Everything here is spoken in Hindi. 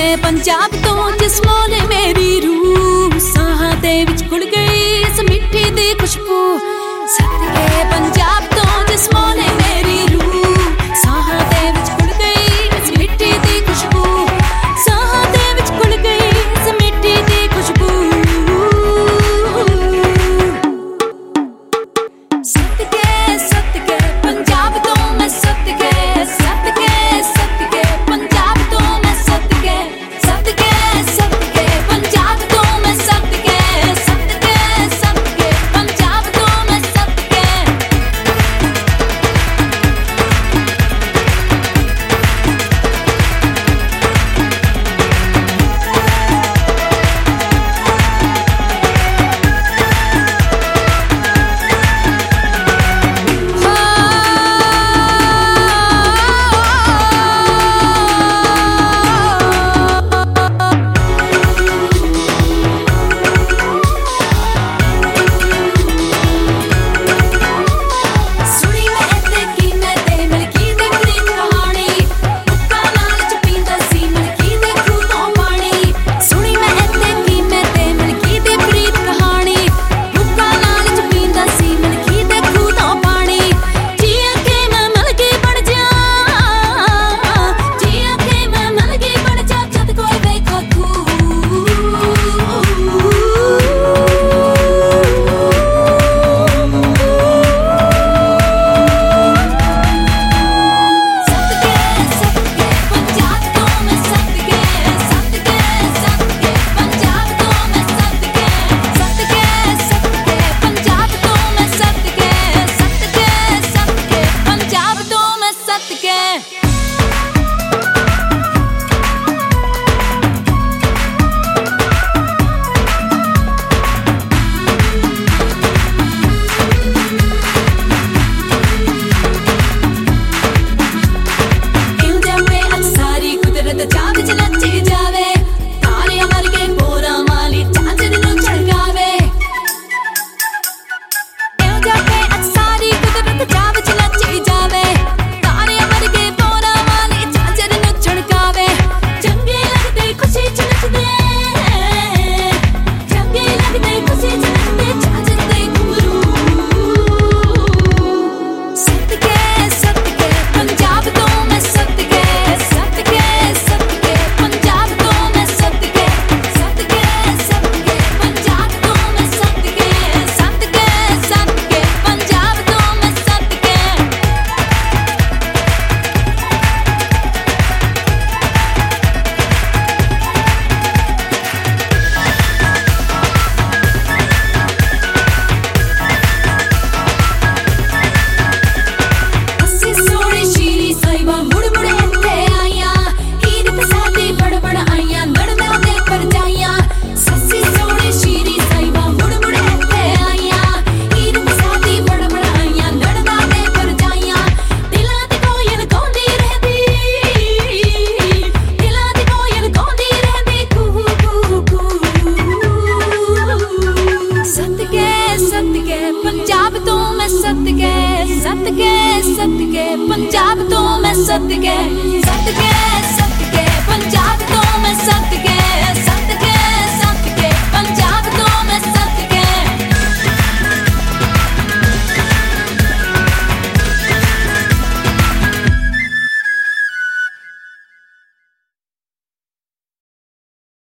पंजाब तो जिस्मों ने मेरी रूह साहां दे विच घुल गई इस मिट्टी दी खुशबू। सदके पंजाब तो जिस्मों ने मेरी रूह साहां दे विच घुल गई इस मिट्टी दी खुशबू। साहां दे विच घुल गई इस मिट्टी दी खुशबू। सदके सदके पंजाब तो मैं सदके सदके सदके पंजाब तो मैं सदके सदके सदके पंजाब तो मैं सदके सदके सदके पंजाब तो मैं सदके। सदके सदके पंजाब तो मैं सदके सदके।